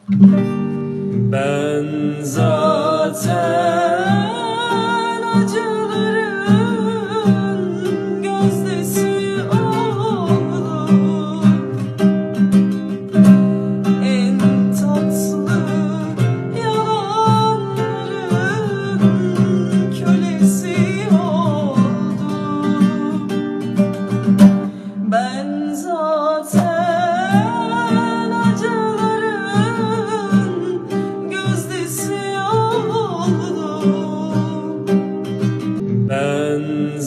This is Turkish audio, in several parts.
Ben zaten acıların gözdesi oldum. En tatlı yalanların kölesi oldum. Ben zaten acıların gözdesi oldum. Ben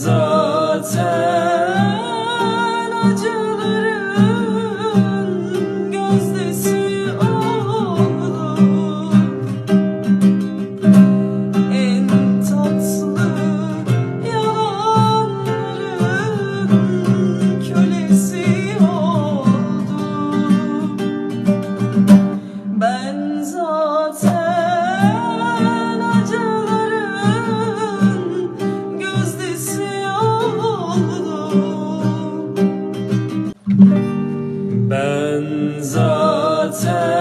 zaten acıların gözdesi oldum. En tatlı yalanların kölesi oldum. Ben zaten acıların gözdesi oldum. Ben zaten